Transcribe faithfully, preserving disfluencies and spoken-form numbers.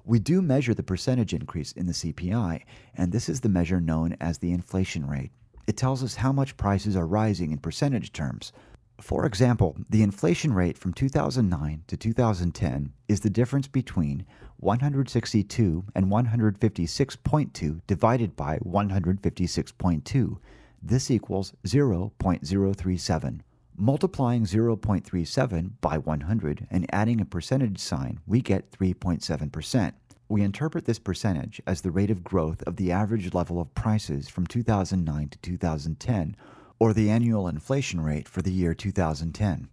We do measure the percentage increase in the C P I, and this is the measure known as the inflation rate. It tells us how much prices are rising in percentage terms. For example, the inflation rate from two thousand nine to two thousand ten is the difference between one hundred sixty-two and one hundred fifty-six point two divided by one hundred fifty-six point two. This equals zero point zero three seven. Multiplying zero point three seven by one hundred and adding a percentage sign, we get three point seven percent. We interpret this percentage as the rate of growth of the average level of prices from two thousand nine to two thousand ten, or the annual inflation rate for the year two thousand ten.